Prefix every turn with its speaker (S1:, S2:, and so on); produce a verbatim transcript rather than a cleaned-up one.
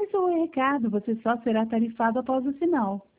S1: Avisou o recado, você só será tarifado após o sinal.